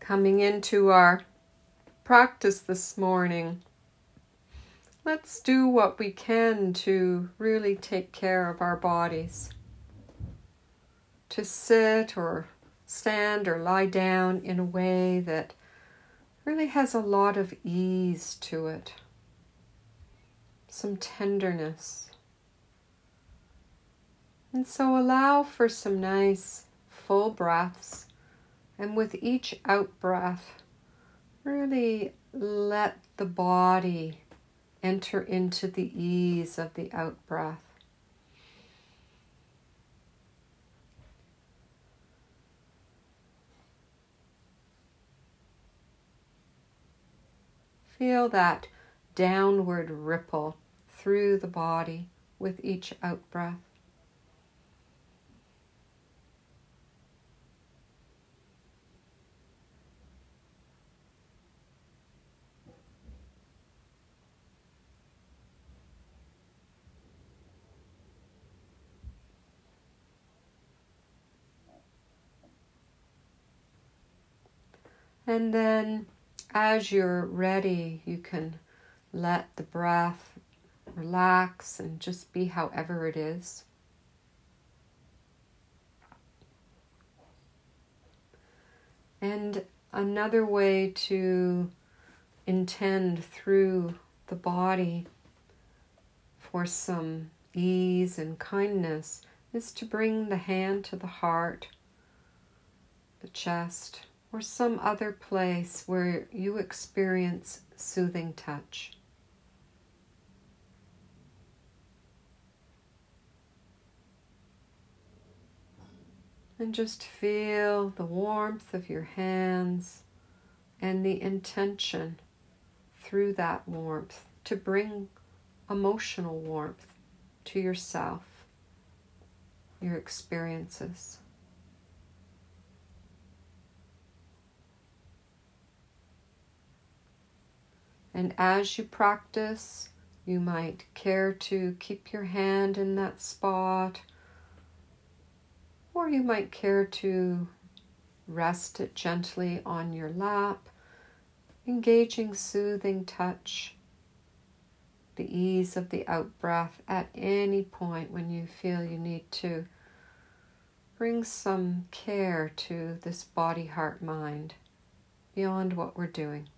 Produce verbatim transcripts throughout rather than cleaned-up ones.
Coming into our practice this morning, let's do what we can to really take care of our bodies. To sit or stand or lie down in a way that really has a lot of ease to it. Some tenderness. And so allow for some nice full breaths. And with each out breath, really let the body enter into the ease of the out breath. Feel that downward ripple through the body with each out breath. And then as you're ready, you can let the breath relax and just be however it is. And another way to intend through the body for some ease and kindness is to bring the hand to the heart, the chest, or some other place where you experience soothing touch. And just feel the warmth of your hands and the intention through that warmth to bring emotional warmth to yourself, your experiences. And as you practice, you might care to keep your hand in that spot, or you might care to rest it gently on your lap, engaging soothing touch, the ease of the out-breath at any point when you feel you need to bring some care to this body, heart, mind beyond what we're doing.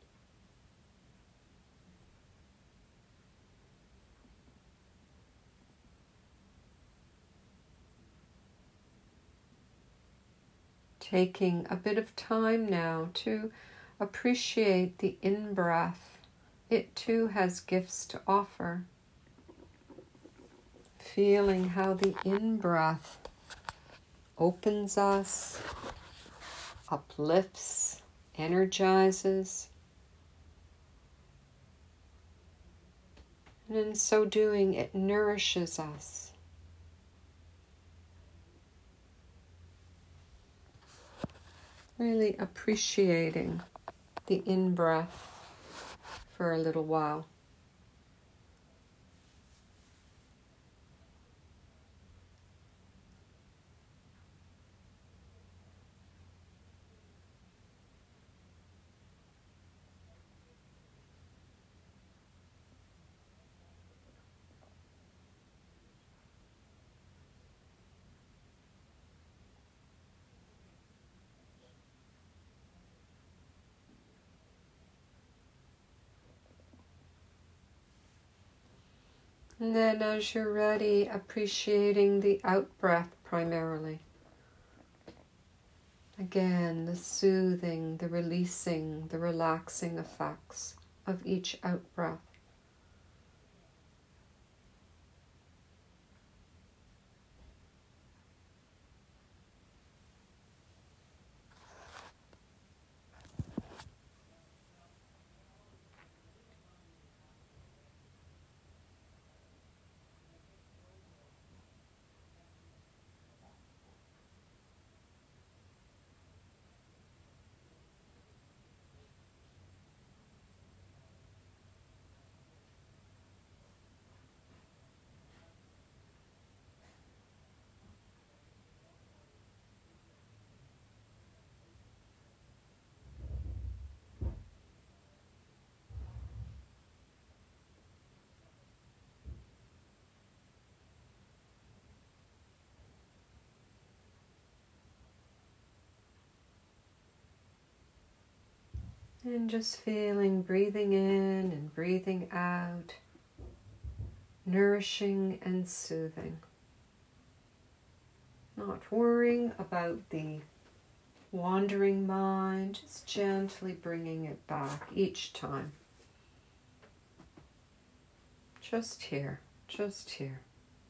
Taking a bit of time now to appreciate the in-breath. It too has gifts to offer. Feeling how the in-breath opens us, uplifts, energizes. And in so doing, it nourishes us. Really appreciating the in-breath for a little while. And then as you're ready, appreciating the out-breath primarily. Again, the soothing, the releasing, the relaxing effects of each out-breath. And just feeling, breathing in and breathing out, nourishing and soothing. Not worrying about the wandering mind, just gently bringing it back each time. Just here, just here.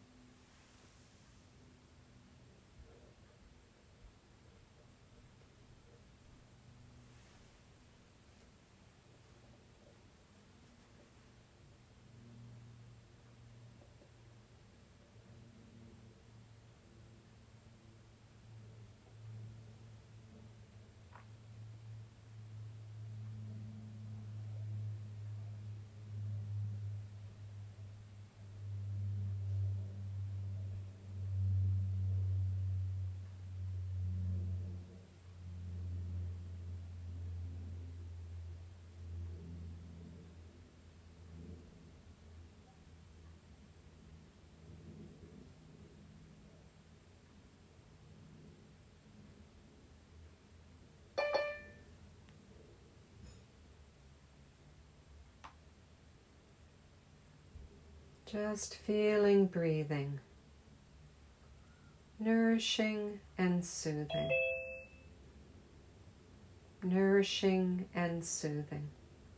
Just feeling, breathing, nourishing and soothing, nourishing and soothing.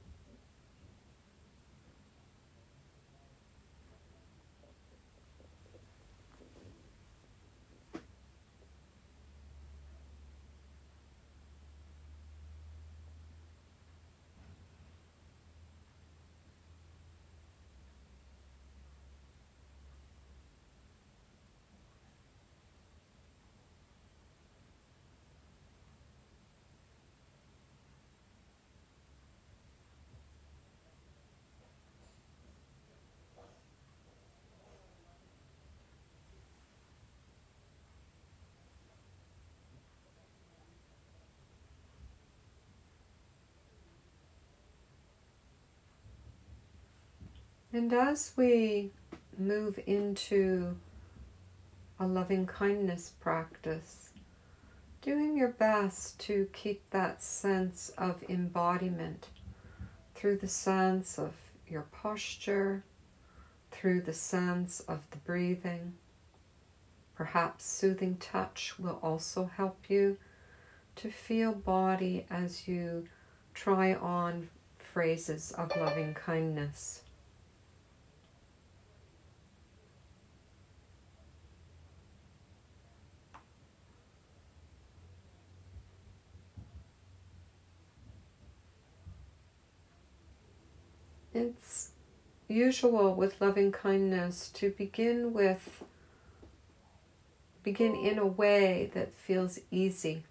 And as we move into a loving kindness practice, doing your best to keep that sense of embodiment through the sense of your posture, through the sense of the breathing. Perhaps soothing touch will also help you to feel body as you try on phrases of loving kindness. It's usual with loving kindness to begin with, begin in a way that feels easy.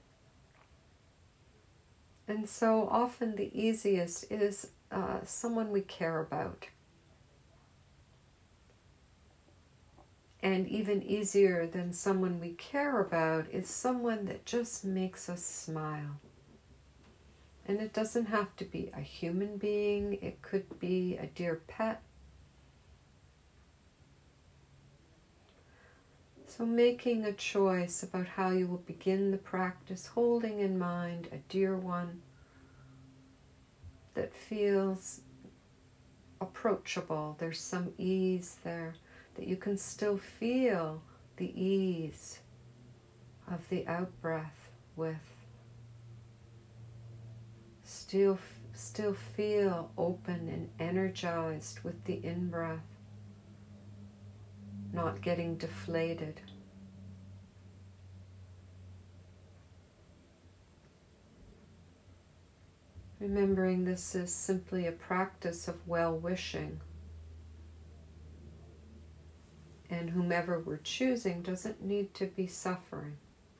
And so often the easiest is uh, someone we care about. And even easier than someone we care about is someone that just makes us smile. And it doesn't have to be a human being, it could be a dear pet. So making a choice about how you will begin the practice, holding in mind a dear one that feels approachable. There's some ease there, that you can still feel the ease of the out-breath with. Still, still feel open and energized with the in-breath, not getting deflated. Remembering this is simply a practice of well-wishing, and whomever we're choosing doesn't need to be suffering.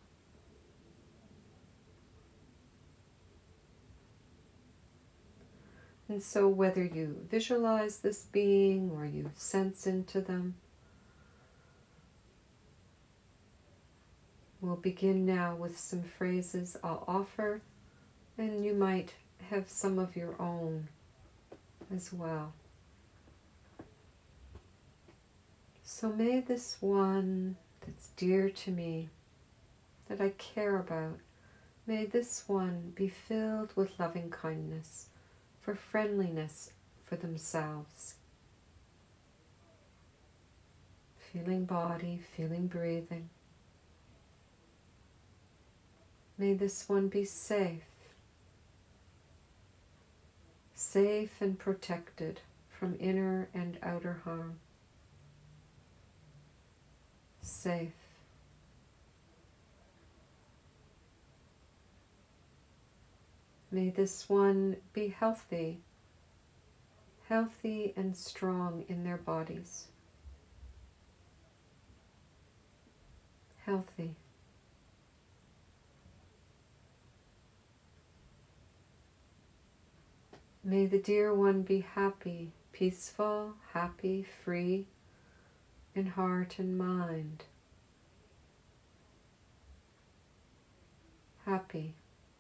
And so whether you visualize this being or you sense into them, we'll begin now with some phrases I'll offer, and you might have some of your own as well. So may this one that's dear to me, that I care about, May this one be filled with loving kindness, for friendliness for themselves. Feeling body, feeling breathing. May this one be safe, safe and protected from inner and outer harm. Safe. May this one be healthy, healthy and strong in their bodies. Healthy. May the dear one be happy, peaceful, happy, free in heart and mind. Happy.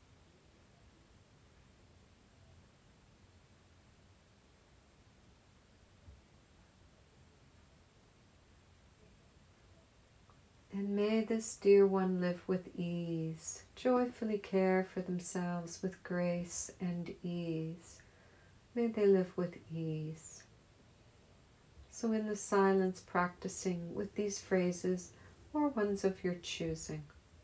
And may this dear one live with ease, joyfully care for themselves with grace and ease. May they live with ease. So in the silence, practicing with these phrases or ones of your choosing.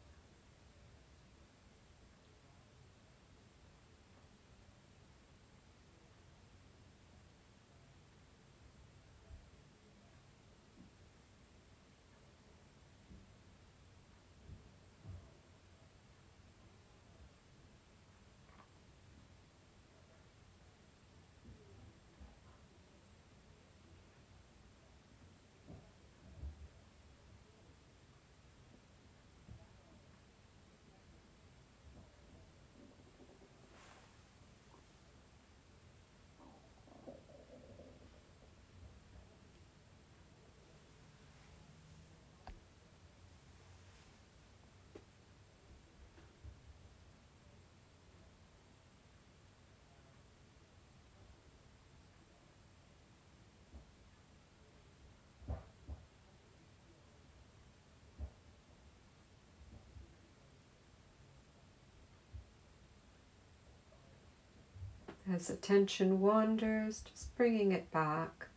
As attention wanders, just bringing it back.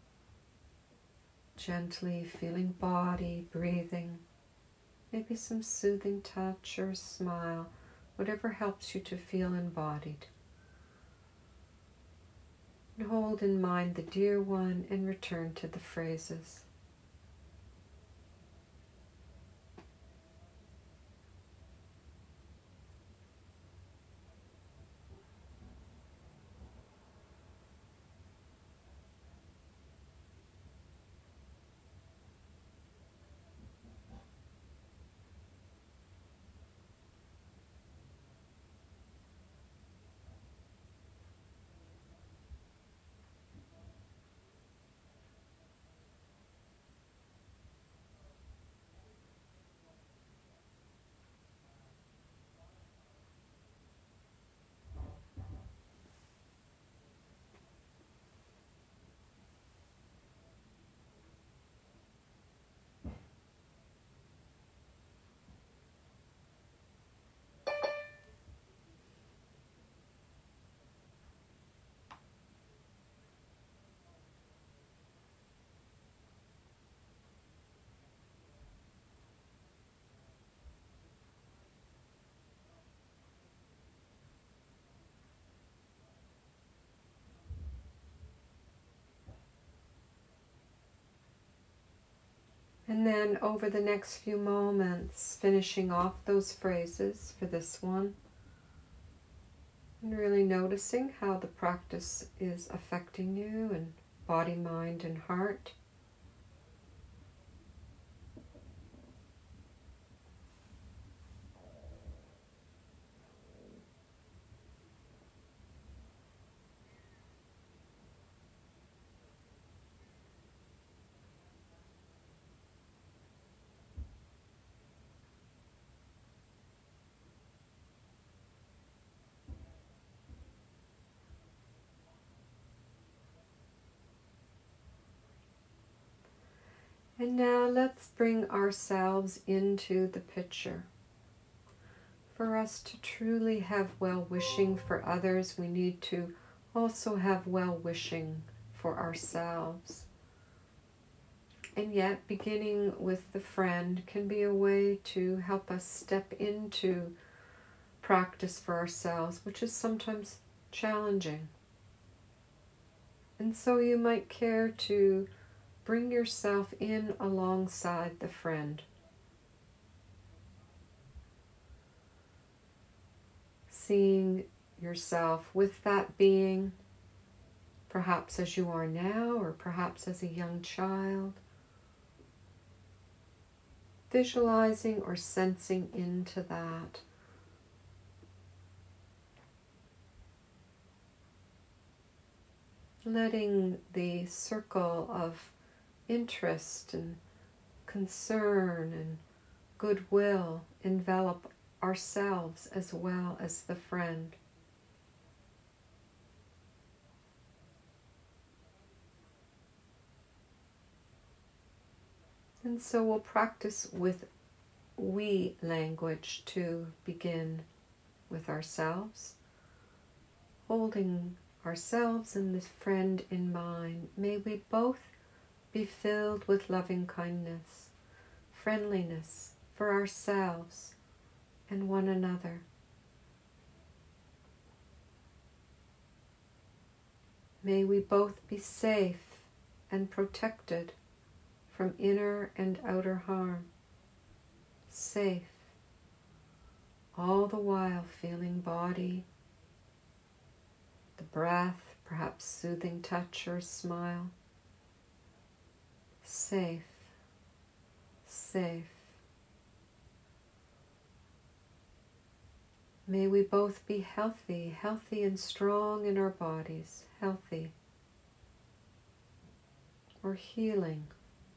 Gently feeling body, breathing. Maybe some soothing touch or smile, whatever helps you to feel embodied. And hold in mind the dear one and return to the phrases. And then over the next few moments, finishing off those phrases for this one. And really noticing how the practice is affecting you in body, mind, and heart. And now let's bring ourselves into the picture. For us to truly have well-wishing for others, we need to also have well-wishing for ourselves. And yet, beginning with the friend can be a way to help us step into practice for ourselves, which is sometimes challenging. And so you might care to bring yourself in alongside the friend. Seeing yourself with that being, perhaps as you are now, or perhaps as a young child. Visualizing or sensing into that. Letting the circle of interest and concern and goodwill envelop ourselves as well as the friend. And so we'll practice with we language to begin with ourselves, holding ourselves and this friend in mind. May we both be filled with loving kindness, friendliness for ourselves and one another. May we both be safe and protected from inner and outer harm. Safe, all the while feeling body, the breath, perhaps soothing touch or smile. Safe, safe. May we both be healthy, healthy and strong in our bodies, healthy or healing.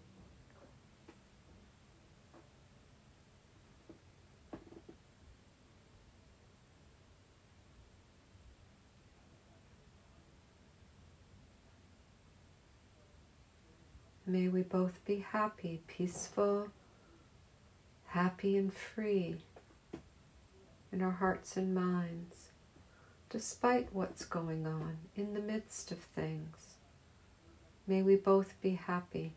May we both be happy, peaceful, happy and free in our hearts and minds, despite what's going on, in the midst of things. May we both be happy.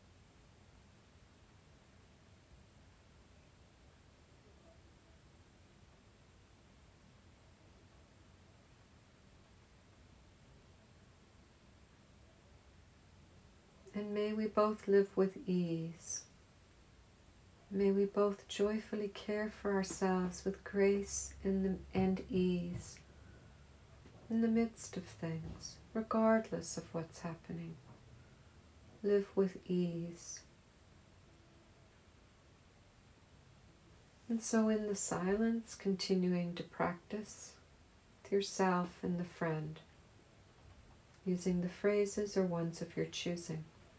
And may we both live with ease. May we both joyfully care for ourselves with grace and, the, and ease in the midst of things, regardless of what's happening. Live with ease. And so in the silence, continuing to practice with yourself and the friend, using the phrases or ones of your choosing.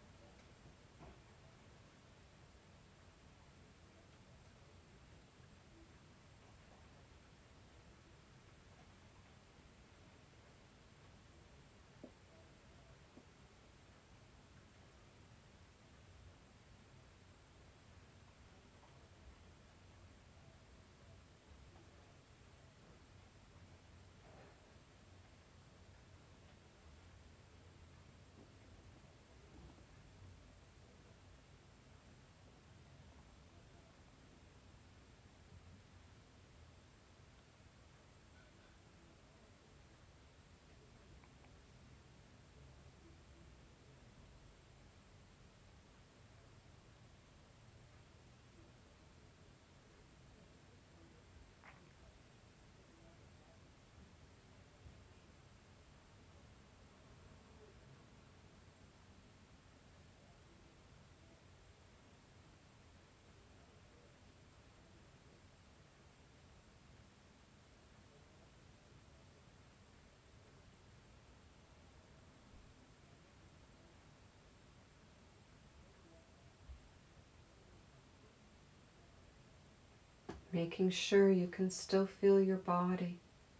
Making sure you can still feel your body,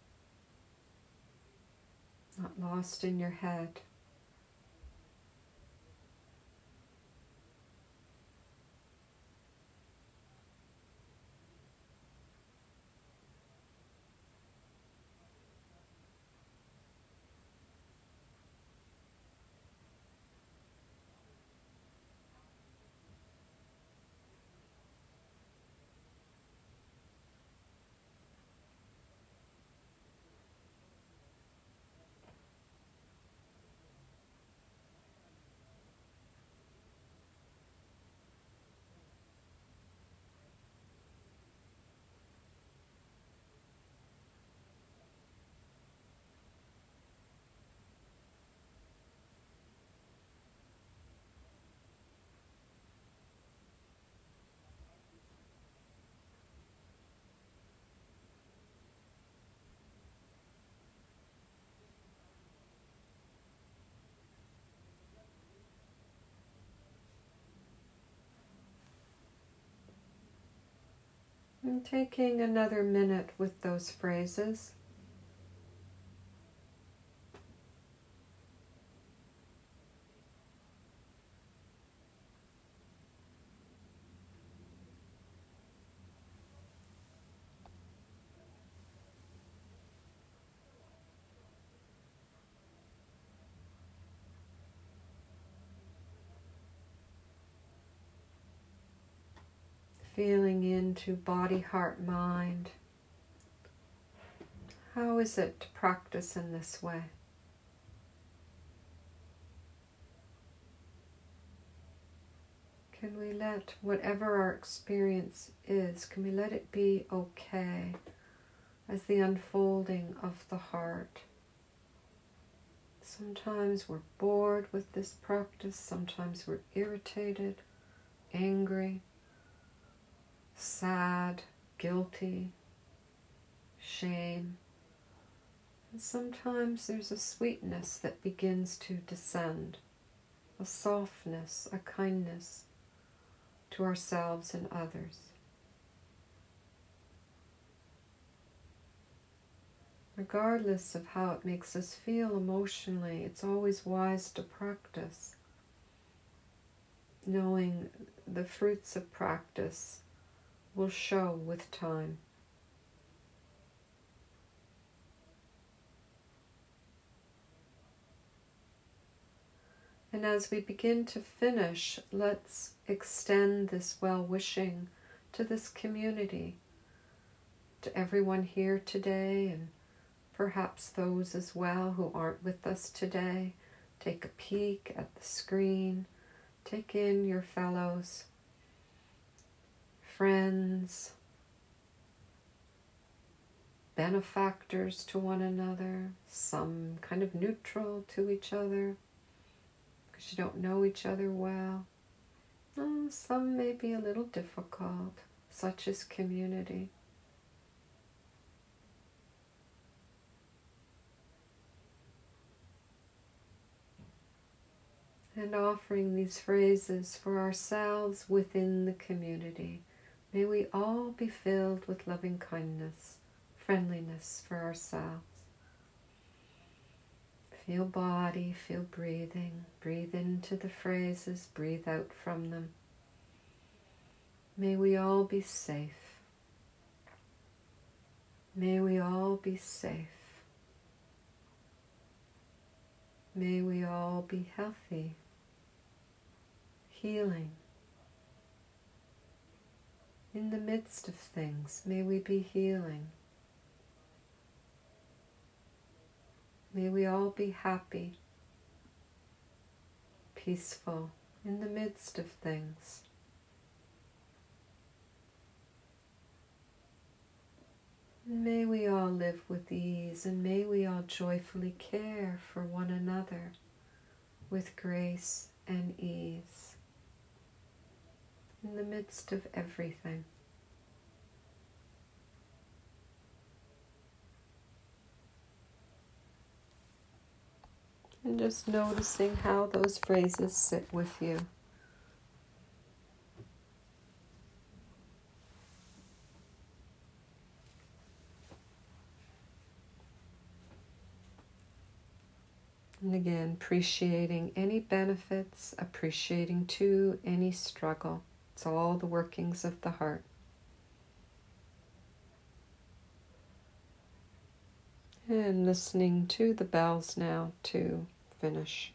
not lost in your head. And taking another minute with those phrases. Feeling into body, heart, mind. How is it to practice in this way? Can we let whatever our experience is, can we let it be okay as the unfolding of the heart? Sometimes we're bored with this practice, sometimes we're irritated, angry, sad, guilty, shame. And sometimes there's a sweetness that begins to descend, a softness, a kindness to ourselves and others. Regardless of how it makes us feel emotionally, it's always wise to practice, knowing the fruits of practice will show with time. And as we begin to finish, let's extend this well-wishing to this community, to everyone here today, and perhaps those as well who aren't with us today. Take a peek at the screen. Take in your fellows, friends, benefactors to one another, some kind of neutral to each other, because you don't know each other well. Oh, some may be a little difficult, such as community. And offering these phrases for ourselves within the community. May we all be filled with loving kindness, friendliness for ourselves. Feel body, feel breathing. Breathe into the phrases, breathe out from them. May we all be safe. May we all be safe. May we all be healthy, healing. In the midst of things, may we be healing. May we all be happy, peaceful in the midst of things. And may we all live with ease, and may we all joyfully care for one another with grace and ease in the midst of everything. And just noticing how those phrases sit with you. And again, appreciating any benefits, appreciating too any struggle. It's all the workings of the heart. And listening to the bells now to finish.